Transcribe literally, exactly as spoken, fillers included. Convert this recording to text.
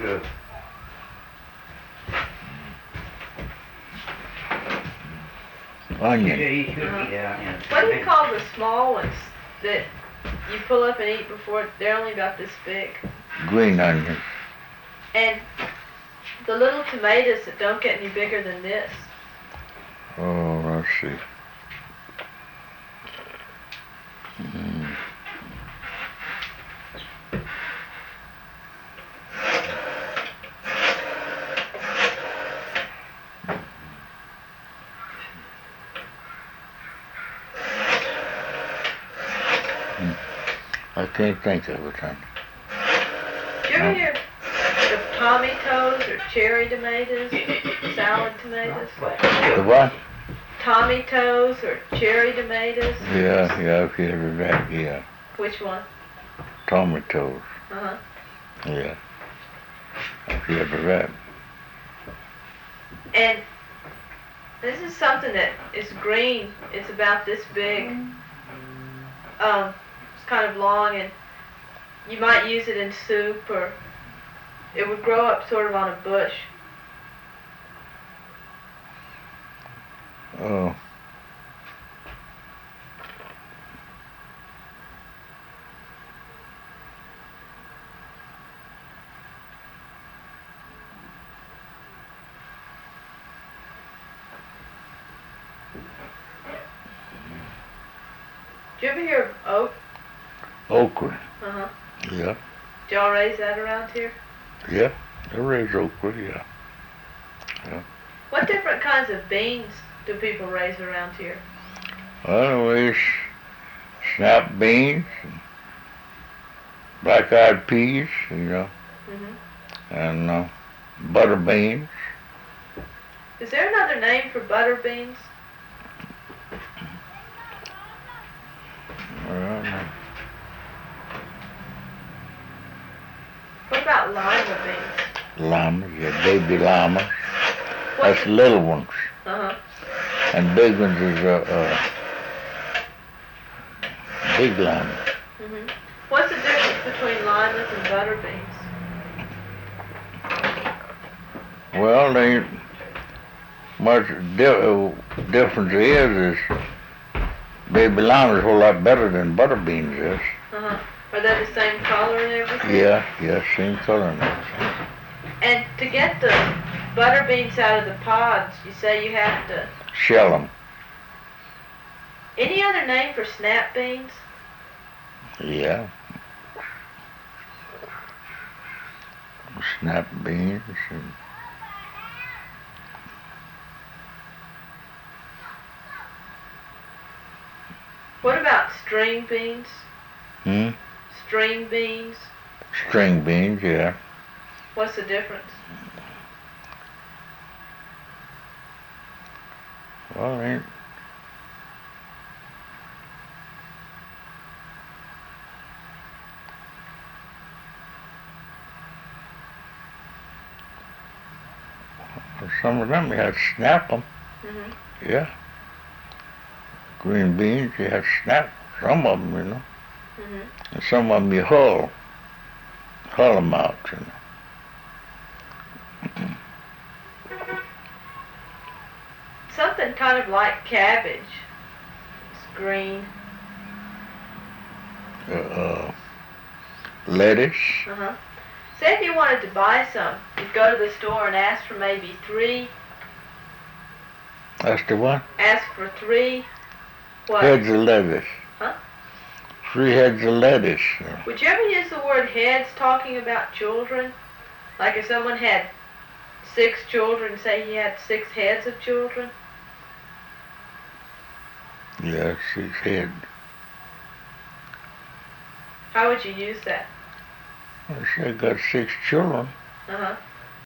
good. Onion. Yeah, you should Uh-huh. eat onions. What do you call the small ones that you pull up and eat before they're only about this big? Green onions. And the little tomatoes that don't get any bigger than this. Oh, let's see. Mm. I can't think of it, honey. Do you ever hear of tomatoes or cherry tomatoes, salad tomatoes? The what? Tomatoes or cherry tomatoes? Yeah, yeah, I've heard of that, yeah. Which one? Tomatoes, Uh-huh. yeah. I've heard of that. And this is something that is green. It's about this big. Um, it's kind of long, and you might use it in soup, or it would grow up sort of on a bush. Oh. Do you ever hear of oak? Okra, Uh-huh. yeah. Do y'all raise that around here? Yeah, I raise okra, yeah. What different kinds of beans do people raise around here? Well, there's snap beans, and black-eyed peas, you know, Mm-hmm. and uh, butter beans. Is there another name for butter beans? Well, no. What about lima beans? Llamas, yeah, baby llamas. What's That's little ones. Uh-huh. And big ones is uh, uh, big llamas. Mm-hmm. What's the difference between limas and butter beans? Well, they ain't much di- uh, difference is, is baby llama is a whole lot better than butter beans is. Uh-huh. Are they the same color and everything? Yeah, yeah, same color and everything. And to get the butter beans out of the pods, you say you have to... Shell them. Any other name for snap beans? Yeah. Snap beans and What about string beans? hmm? String beans? String beans, yeah. What's the difference? Well, ain't some of them you had to snap them, Mm-hmm. yeah. Green beans you had to snap some of them, you know. Mm-hmm. And some of them you hull, hull them out, you know. Something kind of like cabbage. It's green. Uh, uh, lettuce, Uh-huh. Say if you wanted to buy some, you'd go to the store and ask for maybe three, that's the one. ask for three, what? Heads of lettuce. Huh? Three heads of lettuce. uh, Would you ever use the word heads talking about children? Like if someone had six children, say he had six heads of children? Yeah, six head. How would you use that? I said got six children. Uh-huh.